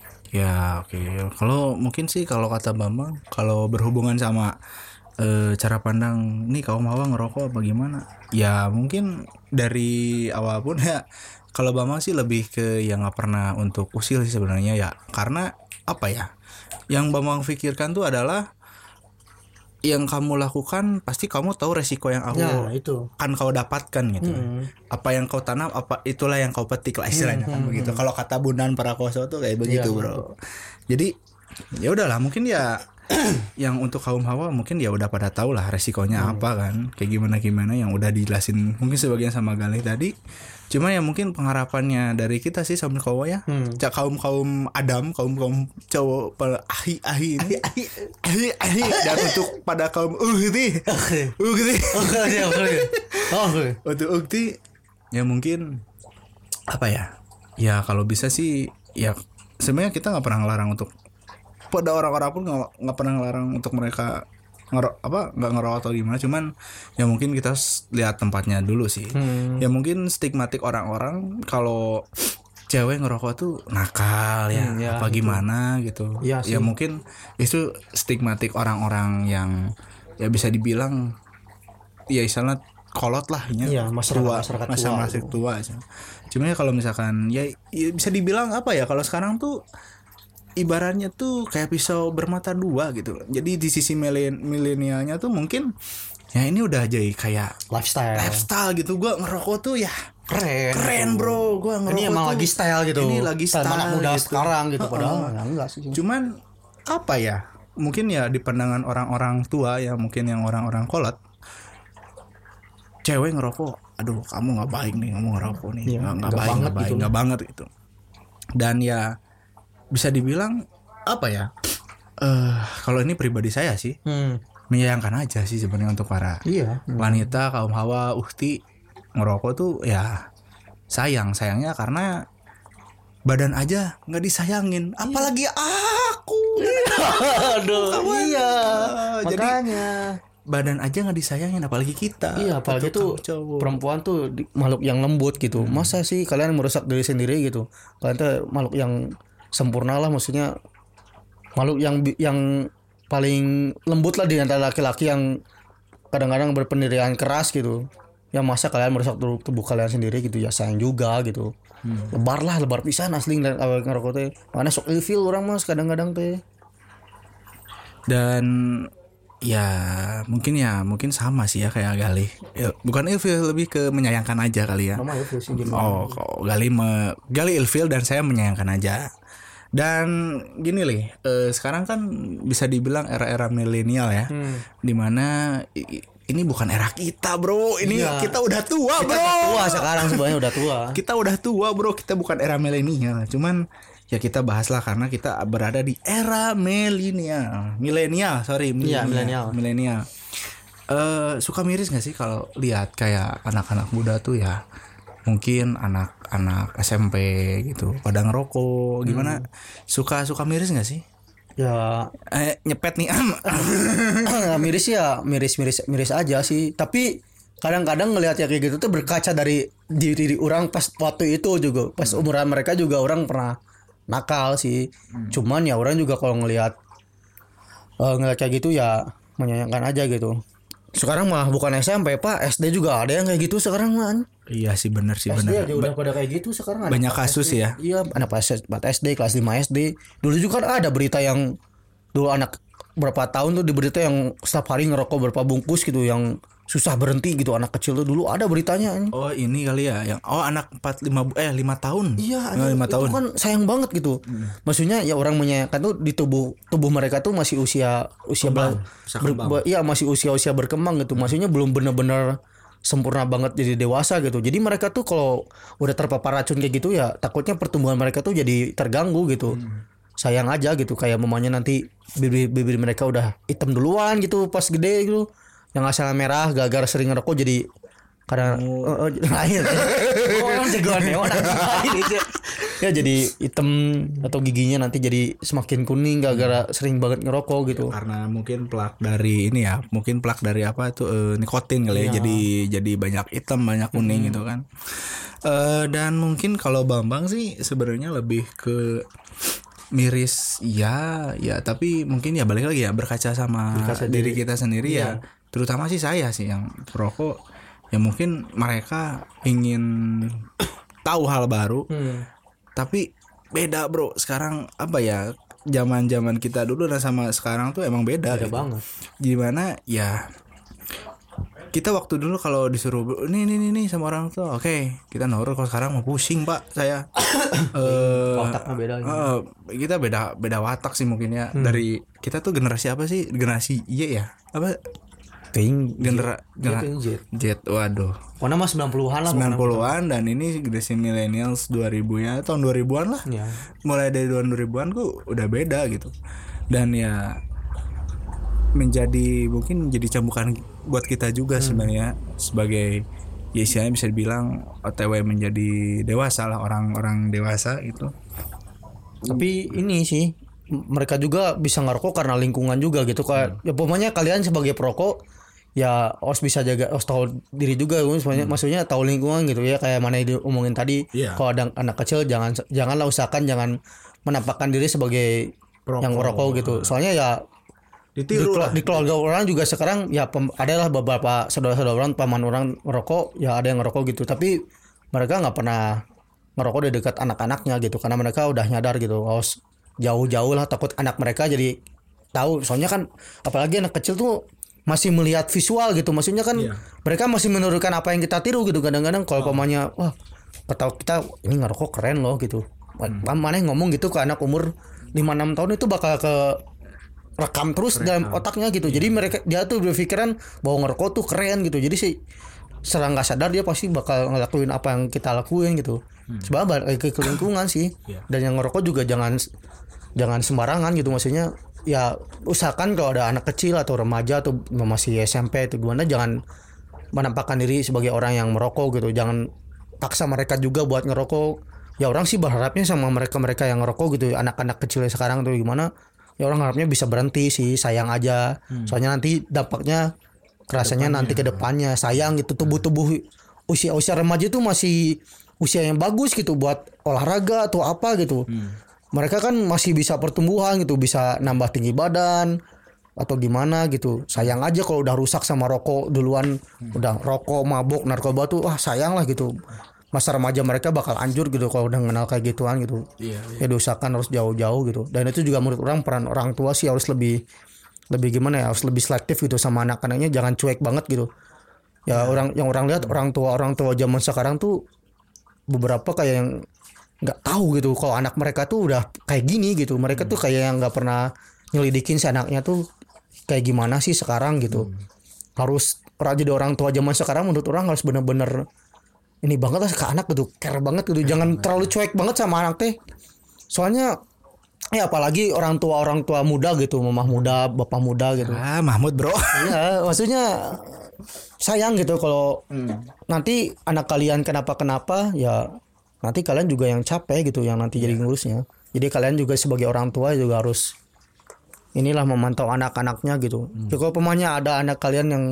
Ya oke, okay. Kalau mungkin sih kalau kata Bambang, kalau berhubungan sama e, cara pandang nih kaum hawa ngerokok apa gimana, ya mungkin dari awal pun ya kalau Bambang sih lebih ke yang nggak pernah untuk usil sih sebenarnya ya, karena apa ya, yang Bambang pikirkan tuh adalah yang kamu lakukan pasti kamu tahu resiko yang aku ya, itu. Kan kau dapatkan gitu. Hmm. Apa yang kau tanam, apa itulah yang kau petik lah istilahnya hmm. kan begitu. Hmm. Kalau kata Bondan Prakoso tuh kayak begitu, ya, bro. Jadi ya udahlah mungkin ya yang untuk kaum hawa mungkin ya udah pada tahu lah resikonya hmm. apa kan. Kayak gimana-gimana yang udah dijelasin mungkin sebagian sama Galih tadi. Cuma ya mungkin pengharapannya dari kita sih sama kaum ya, hmm. kaum kaum Adam, kaum kaum cowok ahi ahi ini, ahi ahi ahi dan untuk pada kaum ukti, ukti, untuk ukti ya mungkin apa ya, ya kalau bisa sih ya sebenarnya kita nggak pernah ngelarang untuk pada orang-orang pun nggak nggak pernah ngelarang untuk mereka ngerok apa nggak ngerokok atau gimana, cuman ya mungkin kita lihat tempatnya dulu sih. hmm. Ya mungkin stigmatik orang-orang kalau cewek ngerokok tuh nakal ya, hmm, ya apa gitu. Gimana gitu ya, ya mungkin itu stigmatik orang-orang yang ya bisa dibilang ya istilah kolot lah ya, masyarakat, tua, masyarakat masa tua, masih tua aja. Cuma ya kalau misalkan ya, ya bisa dibilang apa ya, kalau sekarang tuh ibaratnya tuh kayak pisau bermata dua gitu. Jadi di sisi milenialnya tuh mungkin ya ini udah jadi kayak lifestyle lifestyle gitu. Gua ngerokok tuh ya keren keren gitu. Bro, gua ngerokok ini emang tuh lagi style gitu. Ini lagi style, style anak muda gitu. Sekarang gitu, padahal uh-uh. ya enggak sih. Cuman apa ya, mungkin ya di pandangan orang-orang tua ya, mungkin yang orang-orang kolot, cewek ngerokok, aduh kamu nggak baik nih, kamu ngerokok nih, nggak ya, baik nggak baik nggak gitu. banget gitu. Dan ya bisa dibilang apa ya, uh, kalau ini pribadi saya sih hmm. menyayangkan aja sih sebenarnya untuk para iya. wanita kaum hawa ukti ngerokok tuh ya sayang sayangnya karena badan aja nggak disayangin, apalagi aku. Aduh, iya. Jadi makanya badan aja nggak disayangin, apalagi kita. Iya, apalagi tuh perempuan tuh makhluk yang lembut gitu. Hmm. Masa sih kalian merusak diri sendiri gitu? Kalian tuh makhluk yang sempurna lah, maksudnya makhluk yang yang paling lembut lah di antara laki-laki yang kadang-kadang berpendirian keras gitu. Ya masa kalian merusak tubuh, tubuh kalian sendiri gitu, ya sayang juga gitu. Hmm. Lebar lah, lebar pisan asli dan awal ngerokok teh. Makanya sok ilfil orang mas kadang-kadang teh. Dan ya mungkin ya mungkin sama sih ya kayak Galih. Ya, bukan ilfil, lebih ke menyayangkan aja kali ya. Oh, kok Galih me, Galih ilfil dan saya menyayangkan aja. Dan gini nih, eh, sekarang kan bisa dibilang era-era milenial ya, hmm. dimana ini bukan era kita bro, ini iya. kita udah tua bro. Kita tua sekarang sebenarnya udah tua. Kita udah tua bro, kita bukan era milenial. Cuman ya kita bahaslah karena kita berada di era milenial, milenial sorry milenial, milenial. Uh, suka miris nggak sih kalau lihat kayak anak-anak muda tuh ya? Mungkin anak-anak S M P gitu pada ngerokok gimana, hmm. suka suka miris nggak sih? Ya eh, nyepet nih am miris ya miris miris miris aja sih, tapi kadang-kadang ngelihat ya kayak gitu tuh berkaca dari diri orang pas waktu itu juga pas hmm. umuran mereka juga orang pernah nakal sih, hmm. cuman ya orang juga kalau ngelihat uh, ngelihat kayak gitu ya menyayangkan aja gitu. Sekarang mah bukan S M P pak, S D juga ada yang kayak gitu sekarang man. Iya sih benar sih benar. S D bener. aja udah pada kayak gitu sekarang. Banyak kasus S D, ya. Iya anak pas S D kelas lima S D. Dulu juga kan ada berita yang dulu anak berapa tahun tuh di berita yang setiap hari ngerokok berapa bungkus gitu yang susah berhenti gitu, anak kecil tuh dulu ada beritanya. Oh ini kali ya yang oh anak empat lima eh lima tahun. Iya oh, lima tahun. Itu kan sayang banget gitu. Hmm. Maksudnya ya orang menyayangkan tuh di tubuh tubuh mereka tuh masih usia usia ber, ber, iya masih usia-usia berkembang gitu. Hmm. Maksudnya belum benar-benar sempurna banget jadi dewasa gitu. Jadi mereka tuh kalau udah terpapar racun kayak gitu ya takutnya pertumbuhan mereka tuh jadi terganggu gitu. Hmm. Sayang aja gitu kayak mamanya nanti bibir-bibir mereka udah hitam duluan gitu pas gede gitu. Yang asalnya merah gara-gara sering ngerokok jadi karena oh. uh, uh, lahir. Oh, orang jagoan ya orang ya jadi hitam atau giginya nanti jadi semakin kuning gara-gara sering banget ngerokok gitu. Ya, karena mungkin plak dari ini ya, mungkin plak dari apa itu uh, nikotin kali ya. ya. Jadi jadi banyak hitam, banyak kuning hmm. gitu kan. Uh, dan mungkin kalau Bambang sih sebenarnya lebih ke miris ya, ya tapi mungkin ya balik lagi ya berkaca sama berkaca diri, diri kita sendiri ya. ya. Terutama sih saya sih yang perokok ya mungkin mereka ingin tahu hal baru hmm. tapi beda bro sekarang apa ya zaman-zaman kita dulu dan sama sekarang tuh emang beda beda gitu. Banget gimana ya kita waktu dulu kalau disuruh nih nih nih, nih sama orang tuh oke okay, kita nurut. Kalau sekarang mau pusing pak saya uh, wataknya beda uh, kita beda beda watak sih mungkin ya. hmm. Dari kita tuh generasi apa sih, generasi Y ya apa Pink genera genera Z. Z waduh warna mah sembilan puluhan lah sembilan puluhan dan ini generasi millennials dua ribu ya tahun dua ribuan lah ya. Mulai dari tahun dua ribuan tuh udah beda gitu dan ya menjadi mungkin menjadi cambukan buat kita juga hmm. sebenarnya sebagai ya istilahnya bisa dibilang O T W menjadi dewasa lah, orang-orang dewasa itu. Tapi ini sih mereka juga bisa ngerokok karena lingkungan juga gitu kayak hmm. ya pokoknya kalian sebagai perokok ya harus bisa jaga, harus tahu diri juga maksudnya, hmm. maksudnya tahu lingkungan gitu ya kayak mana yang diomongin tadi. Yeah. Kalau ada anak kecil jangan janganlah usahakan jangan menampakkan diri sebagai perokok. Yang ngerokok gitu. Soalnya ya ditiru di, di keluarga orang juga sekarang ya pem, adalah beberapa saudara-saudara orang paman orang ngerokok ya ada yang ngerokok gitu tapi mereka nggak pernah ngerokok di dekat anak-anaknya gitu karena mereka udah nyadar gitu harus jauh-jauh lah takut anak mereka jadi tahu. Soalnya kan apalagi anak kecil tuh masih melihat visual gitu maksudnya kan yeah. mereka masih menurunkan apa yang kita tiru gitu kadang-kadang kalau oh. pamannya wah ketahu kita ini ngerokok keren loh gitu hmm. mana yang ngomong gitu ke anak umur lima enam tahun itu bakal ke rekam terus rekam. Dalam otaknya gitu. Jadi mereka dia tuh berpikiran bahwa ngerokok tuh keren gitu. Jadi sih secara nggak sadar dia pasti bakal ngelakuin apa yang kita lakuin gitu. Hmm. Sebab balik ke lingkungan sih. Yeah. Dan yang ngerokok juga jangan jangan sembarangan gitu maksudnya. Ya usahakan kalau ada anak kecil atau remaja atau masih S M P atau gimana jangan menampakkan diri sebagai orang yang merokok gitu. Jangan paksa mereka juga buat ngerokok. Ya orang sih berharapnya sama mereka-mereka yang ngerokok gitu. Anak-anak kecil sekarang tuh gimana? Ya orang harapnya bisa berhenti sih, sayang aja. Hmm. Soalnya nanti dampaknya kerasanya nanti ke depannya sayang gitu. Tubuh-tubuh usia-usia remaja itu masih usia yang bagus gitu buat olahraga atau apa gitu. Hmm. mereka kan masih bisa pertumbuhan gitu, bisa nambah tinggi badan atau gimana gitu. Sayang aja kalau udah rusak sama rokok duluan, hmm. udah rokok, mabuk, narkoba tuh wah sayang lah gitu. Masa remaja mereka bakal anjur gitu kalau udah kenal kayak gituan gitu. Iya, iya. Ya diusahakan harus jauh-jauh gitu. Dan itu juga menurut orang peran orang tua sih harus lebih lebih gimana ya, harus lebih selektif gitu sama anak-anaknya, jangan cuek banget gitu. Ya, ya. orang yang orang lihat orang tua orang tua zaman sekarang tuh beberapa kayak yang nggak tahu gitu kalau anak mereka tuh udah kayak gini gitu. Mereka hmm. tuh kayak yang nggak pernah nyelidikin si anaknya tuh kayak gimana sih sekarang gitu. Hmm. Harus jadi orang tua zaman sekarang menurut orang harus bener-bener ini banget lah ke anak gitu, care banget gitu. Jangan terlalu cuek banget sama anak teh. Soalnya ya apalagi orang tua orang tua muda gitu, mamah muda, bapak muda gitu. Ah, Mahmud bro. Iya, maksudnya sayang gitu kalau hmm. nanti anak kalian kenapa-kenapa ya nanti kalian juga yang capek gitu yang nanti yeah. jadi ngurusnya. Jadi kalian juga sebagai orang tua juga harus inilah memantau anak-anaknya gitu. Hmm. Ya, kalau pemanya ada anak kalian yang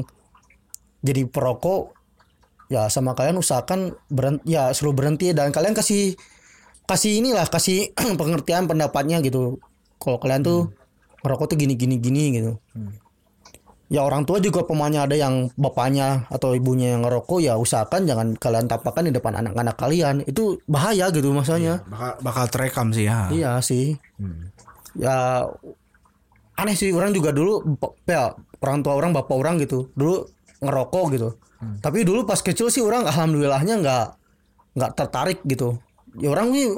jadi perokok, ya sama kalian usahakan berhenti, ya suruh berhenti dan kalian kasih kasih inilah kasih pengertian pendapatnya gitu. Kalau kalian tuh hmm. merokok tuh gini gini gini gitu. Hmm. Ya orang tua juga pemanya ada yang bapaknya atau ibunya yang ngerokok, ya usahakan jangan kalian tampakkan di depan anak-anak kalian. Itu bahaya gitu maksudnya. Iya, bakal bakal terekam sih ya. Iya sih. Hmm. Ya aneh sih, orang juga dulu ya orang tua orang bapak orang gitu dulu ngerokok gitu. Hmm. Tapi dulu pas kecil sih orang alhamdulillahnya nggak nggak tertarik gitu. Ya orang nih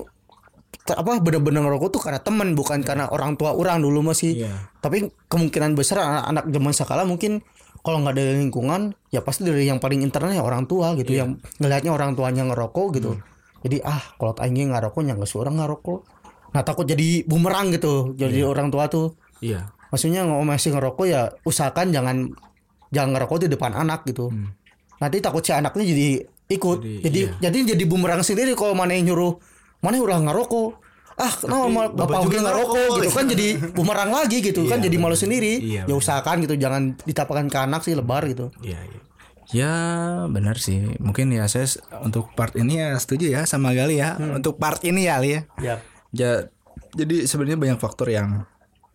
apa bener-bener ngerokok tuh karena teman bukan yeah. karena orang tua orang dulu masih. Yeah. Tapi kemungkinan besar anak-anak zaman sekarang mungkin kalau nggak dari lingkungan ya pasti dari yang paling internal ya orang tua gitu yeah. yang ngelihatnya orang tuanya ngerokok gitu. Hmm. Jadi ah kalau aing nggak rokok nggak seorang ngerokok. Nah takut jadi bumerang gitu. Jadi yeah. orang tua tuh. Iya. Yeah. Maksudnya kalau masih ngerokok ya usahakan jangan jangan ngerokok di depan anak gitu. Hmm. Nanti takut si anaknya jadi ikut. Jadi jadi, iya. jadi jadi bumerang sendiri kalau mana yang nyuruh mana udah ngerokok. Ah, kenapa bapak juga ngerokok gitu kan jadi bumerang lagi gitu iya, kan jadi malu sendiri. Iya, ya usahakan gitu jangan ditapakkan ke anak sih lebar gitu. Iya, iya. Ya benar sih. Mungkin ya saya untuk part ini ya setuju ya sama Gali ya. Hmm. Untuk part ini ya Ali ya. Yep. Ya. Jadi sebenarnya banyak faktor yang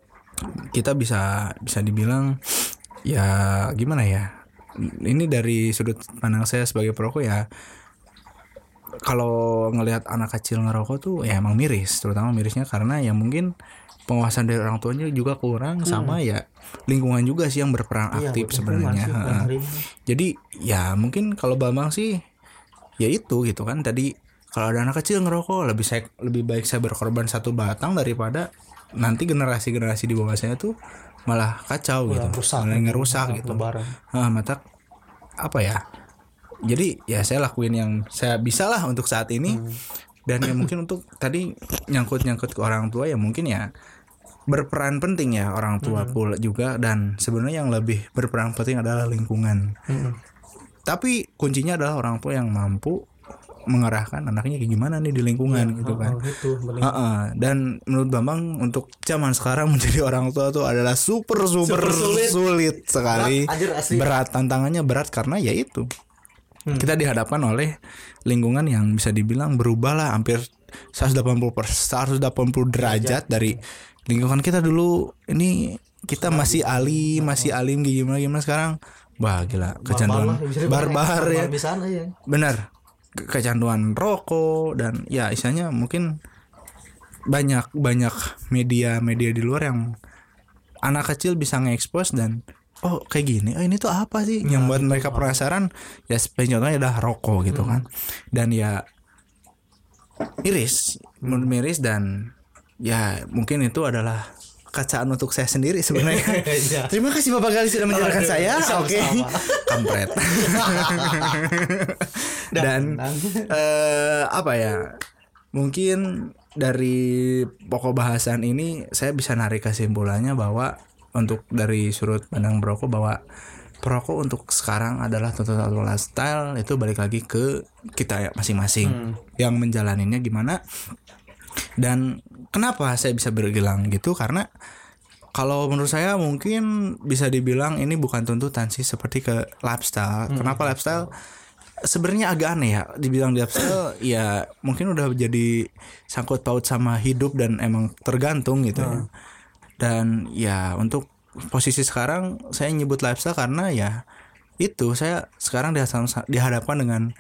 kita bisa bisa dibilang ya gimana ya, ini dari sudut pandang saya sebagai perokok ya, kalau ngelihat anak kecil ngerokok tuh ya emang miris, terutama mirisnya karena ya mungkin pengawasan dari orang tuanya juga kurang hmm. sama ya lingkungan juga sih yang berperan iya, aktif sebenarnya. Jadi ya mungkin kalau Bambang sih ya itu gitu kan tadi, kalau ada anak kecil ngerokok lebih saya lebih baik saya berkorban satu batang daripada nanti generasi-generasi di bawah saya tuh malah kacau ya, gitu, rusak, malah ngerusak gitu. Nah, mata apa ya? Jadi ya saya lakuin yang saya bisa lah untuk saat ini. Hmm. Dan ya mungkin untuk tadi nyangkut-nyangkut ke orang tua ya mungkin ya berperan penting ya orang tua hmm. pula juga, dan sebenarnya yang lebih berperan penting adalah lingkungan. Hmm. Tapi kuncinya adalah orang tua yang mampu mengarahkan anaknya kayak gimana nih di lingkungan ya, gitu kan. Oh, gitu, uh-uh. Dan menurut Bambang untuk zaman sekarang menjadi orang tua tuh adalah super super, super sulit. sulit sekali. Berat, berat tantangannya berat karena ya itu. Hmm. Kita dihadapkan oleh lingkungan yang bisa dibilang berubah lah hampir seratus delapan puluh persen, seratus delapan puluh derajat dari lingkungan kita dulu. Ini kita masih alim, masih alim gimana gimana sekarang. Wah gila, kecanduan barbar ya. Benar. Kecanduan rokok dan ya istilahnya mungkin banyak banyak media-media di luar yang anak kecil bisa nge-expose dan oh kayak gini, oh ini tuh apa sih nah, yang buat mereka penasaran. Ya contohnya adalah rokok gitu hmm. kan. Dan ya miris, menurut miris, dan ya mungkin itu adalah kacaan untuk saya sendiri sebenarnya. Ya. Terima kasih Bapak Gali sudah menjelaskan oh, saya. Oke. Okay. Kampret. Dan uh, apa ya? Mungkin dari pokok bahasan ini saya bisa narik kesimpulannya bahwa untuk dari sudut pandang perokok bahwa perokok untuk sekarang adalah tuntutan lifestyle, itu balik lagi ke kita masing-masing hmm. yang menjalaninya gimana. Dan kenapa saya bisa bergelang gitu, karena kalau menurut saya mungkin bisa dibilang ini bukan tuntutan sih, seperti ke lifestyle. Hmm. Kenapa lifestyle? sebenarnya agak aneh ya dibilang lifestyle. Ya mungkin udah jadi sangkut paut sama hidup dan emang tergantung gitu ya. Dan ya untuk posisi sekarang saya nyebut lifestyle karena ya itu saya sekarang dihadapkan dengan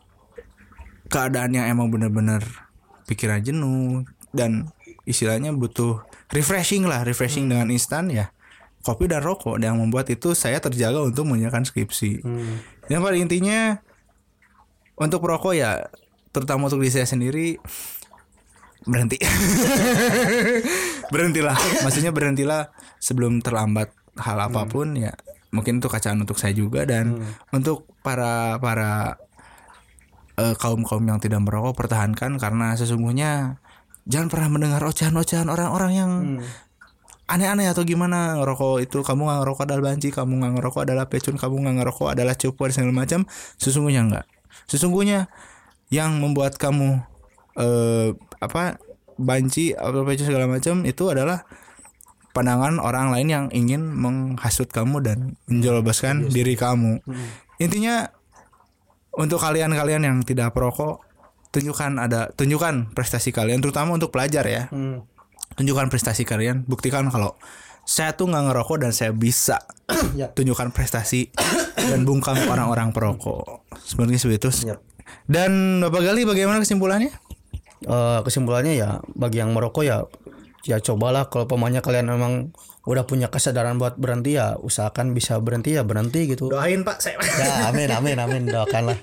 keadaan yang emang benar-benar pikiran jenuh dan istilahnya butuh refreshing lah, refreshing hmm. dengan instan ya. Kopi dan rokok yang membuat itu saya terjaga untuk mengerjakan skripsi. Hmm. Yang pada intinya untuk perokok ya, terutama untuk diri saya sendiri, berhenti. Berhentilah, maksudnya berhentilah sebelum terlambat hal apapun hmm. ya. Mungkin itu kacaan untuk saya juga dan hmm. untuk para para uh, kaum kaum yang tidak merokok pertahankan karena sesungguhnya jangan pernah mendengar ocehan-ocehan orang-orang yang hmm. aneh-aneh atau gimana ngerokok itu kamu nggak ngerokok adalah banci, kamu nggak ngerokok adalah pecun, kamu nggak ngerokok adalah cupu dan segala macam. Sesungguhnya enggak. Sesungguhnya yang membuat kamu eh, apa banci atau pecun segala macam itu adalah pandangan orang lain yang ingin menghasut kamu dan menjelaskan yes. diri kamu. Hmm. Intinya untuk kalian-kalian yang tidak perokok, tunjukkan ada tunjukkan prestasi kalian, terutama untuk pelajar ya. Hmm. Tunjukkan prestasi kalian, buktikan kalau saya tuh nggak ngerokok dan saya bisa yep. tunjukkan prestasi dan bungkam orang-orang perokok. Sebenarnya seperti itu. Yep. Dan Bapak Gali bagaimana kesimpulannya? Uh, kesimpulannya ya bagi yang merokok ya ya cobalah kalau pemanya kalian memang udah punya kesadaran buat berhenti ya usahakan bisa berhenti ya berhenti gitu. Doain Pak saya. Ya amin amin amin doakanlah.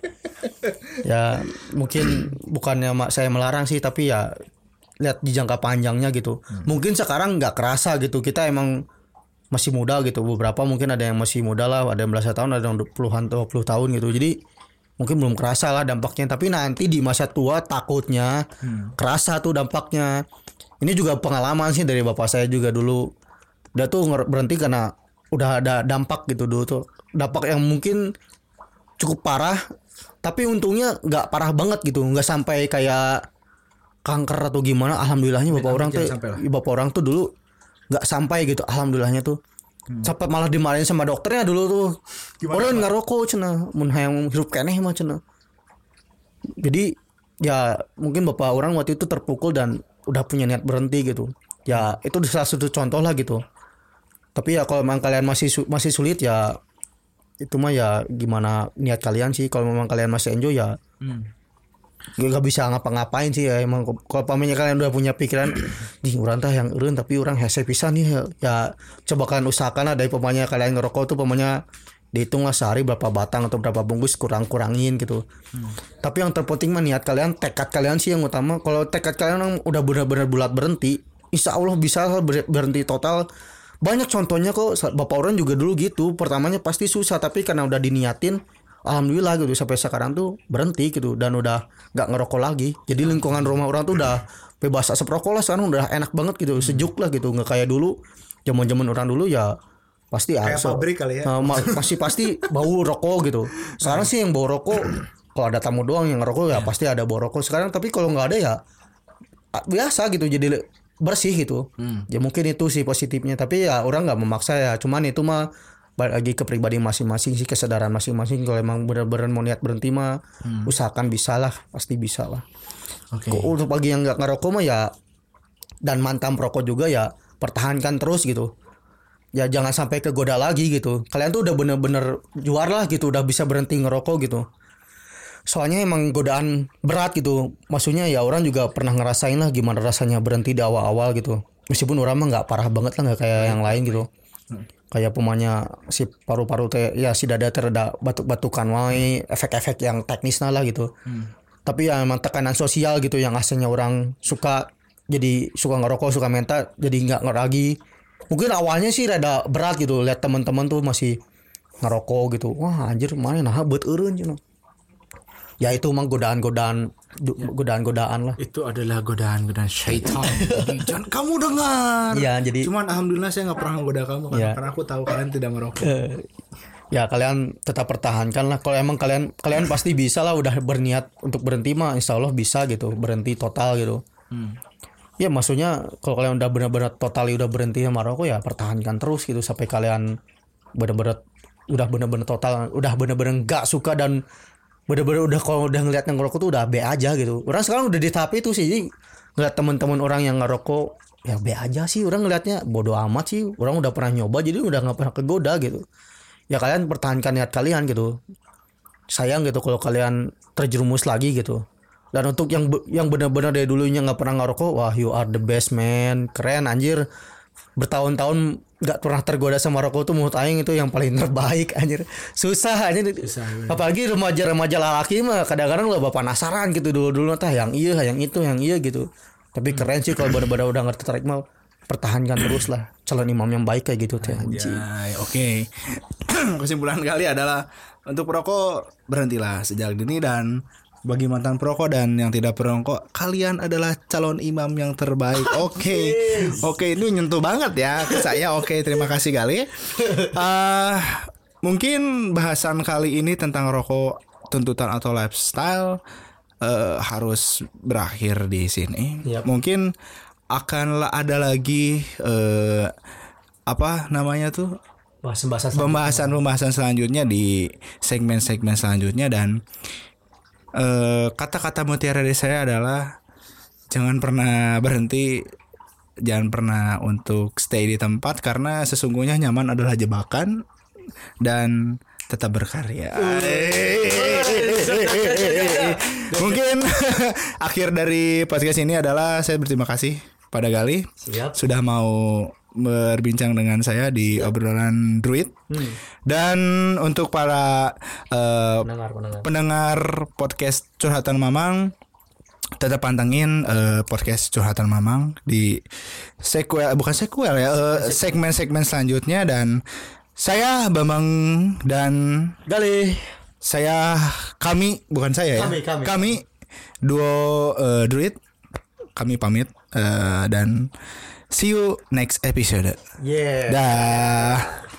Ya mungkin bukannya saya melarang sih tapi ya lihat di jangka panjangnya gitu. Hmm. Mungkin sekarang nggak kerasa gitu. Kita emang masih muda gitu. Beberapa mungkin ada yang masih muda lah, ada yang belasan tahun, ada yang puluhan dua puluh tahun gitu. Jadi mungkin belum kerasa lah dampaknya. Tapi nanti di masa tua takutnya hmm. kerasa tuh dampaknya. Ini juga pengalaman sih dari bapak saya juga dulu. Dia tuh berhenti karena udah ada dampak gitu dulu tuh. Dampak yang mungkin cukup parah. Tapi untungnya nggak parah banget gitu. Nggak sampai kayak kanker atau gimana. Alhamdulillahnya bapak orang tuh bapak orang tuh dulu nggak sampai gitu. Alhamdulillahnya tuh hmm. sampai malah dimarahin sama dokternya dulu tuh. Orang nggak rokok cina, mun hayang hirup keneh mah cina. Jadi ya mungkin bapak orang waktu itu terpukul dan udah punya niat berhenti gitu. Ya itu salah satu contoh lah gitu. Tapi ya kalau memang kalian masih masih sulit ya itu mah ya gimana niat kalian sih. Kalau memang kalian masih enjoy ya. Hmm. Gak bisa ngapa-ngapain sih ya emang kalau pamannya kalian udah punya pikiran di orang tah yang eureun tapi orang hese pisan nih ya, ya coba kalian usahakan lah dari pamannya kalian ngerokok tuh pamannya dihitung lah sehari berapa batang atau berapa bungkus kurang-kurangin gitu. Hmm. Tapi yang terpenting mah niat kalian, tekad kalian sih yang utama. Kalau tekad kalian udah benar-benar bulat berhenti, insya Allah bisa berhenti total. Banyak contohnya kok bapak orang juga dulu gitu. Pertamanya pasti susah tapi karena udah diniatin alhamdulillah gitu sampai sekarang tuh berhenti gitu dan udah nggak ngerokok lagi. Jadi lingkungan rumah orang tuh udah bebas asap rokok lah sekarang udah enak banget gitu, sejuk lah gitu, nggak kayak dulu zaman-zaman orang dulu ya pasti kayak asap, pabrik kali ya. Uh, masih pasti bau rokok gitu. Sekarang sih yang bau rokok kalau ada tamu doang yang ngerokok ya pasti ada bau rokok sekarang. Tapi kalau nggak ada ya biasa gitu jadi bersih gitu. Hmm. Ya mungkin itu sih positifnya. Tapi ya orang nggak memaksa ya. Cuman itu mah balik lagi ke pribadi masing-masing sih, kesadaran masing-masing. Kalau emang benar-benar mau niat berhenti mah hmm. usahakan bisa lah, pasti bisa lah. Okay. Untuk bagi yang nggak ngerokok mah ya dan mantan perokok juga ya pertahankan terus gitu. Ya jangan sampai kegoda lagi gitu. Kalian tuh udah bener-bener juar lah gitu, udah bisa berhenti ngerokok gitu. Soalnya emang godaan berat gitu. Maksudnya ya orang juga pernah ngerasain lah gimana rasanya berhenti di awal-awal gitu. Meskipun orang mah nggak parah banget lah, nggak kayak yang lain gitu. Kayak pemanya si paru-paru teh ya si dada terda batuk-batukan wae, efek-efek yang teknis lah gitu. Hmm. Tapi ya emang tekanan sosial gitu yang aslinya orang suka jadi suka ngerokok, suka menta jadi nggak lagi. Mungkin awalnya sih rada berat gitu lihat teman-teman tuh masih ngerokok gitu. Wah anjir mana nah buat eureun cenah. Ya itu mah godaan-godaan ya. godaan-godaan lah. Itu adalah godaan-godaan syaitan. Jadi jangan kamu dengar. Ya, jadi cuman alhamdulillah saya enggak pernah menggoda kamu karena, ya. karena aku tahu kalian tidak merokok. Ya kalian tetap pertahankan lah. Kalau emang kalian kalian pasti bisa lah udah berniat untuk berhenti mah insyaallah bisa gitu, berhenti total gitu. Hmm. Ya maksudnya kalau kalian udah benar-benar total udah berhenti sama rokok ya pertahankan terus gitu sampai kalian benar-benar udah benar-benar total, udah benar-benar enggak suka dan bener-bener udah kalau udah ngeliat yang ngerokok tuh udah B aja gitu. Orang sekarang udah di tahap itu sih. Jadi ngeliat teman-teman orang yang ngerokok ya B aja sih. Orang ngeliatnya bodoh amat sih. Orang udah pernah nyoba jadi udah nggak pernah kegoda gitu. Ya kalian pertahankan niat kalian gitu. Sayang gitu kalau kalian terjerumus lagi gitu. Dan untuk yang yang benar-benar dari dulunya nggak pernah ngerokok, wah you are the best man, keren anjir. Bertahun-tahun nggak pernah tergoda sama rokok tuh menurut aing itu yang paling terbaik anjir. Susah anjir. Susah, apalagi remaja-remaja laki mah kadang-kadang lo bapak penasaran gitu dulu-dulu tah yang iya, yang itu, yang iya gitu. Tapi keren sih kalau benar-benar udah nggak tertarik mah pertahankan terus lah calon imam yang baik kayak gitu teh anjing. Oke. Kesimpulan kali adalah untuk perokok berhentilah sejak dini, dan bagi mantan perokok dan yang tidak perokok, kalian adalah calon imam yang terbaik. Oke, okay. Oke, okay, ini nyentuh banget ya ke saya. Oke, okay, terima kasih kali. Uh, mungkin bahasan kali ini tentang rokok, tuntutan atau lifestyle uh, harus berakhir di sini. Yep. Mungkin akan ada lagi uh, apa namanya tuh pembahasan-pembahasan selanjutnya di segmen-segmen selanjutnya, dan Uh, kata-kata mutiara dari saya adalah jangan pernah berhenti, jangan pernah untuk stay di tempat, karena sesungguhnya nyaman adalah jebakan, dan tetap berkarya. Mungkin akhir dari podcast ini adalah saya berterima kasih pada Gali. Siap. Sudah mau berbincang dengan saya di obrolan Druid. Hmm. Dan untuk para uh, pendengar, pendengar. pendengar podcast Curhatan Mamang, tetap pantengin uh, podcast Curhatan Mamang di sequel, bukan sequel ya, uh, segmen-segmen selanjutnya. Dan saya Bambang dan Gali, saya kami bukan saya ya kami kami, kami duo uh, Druid, kami pamit uh, dan see you next episode. Yeah. Dah.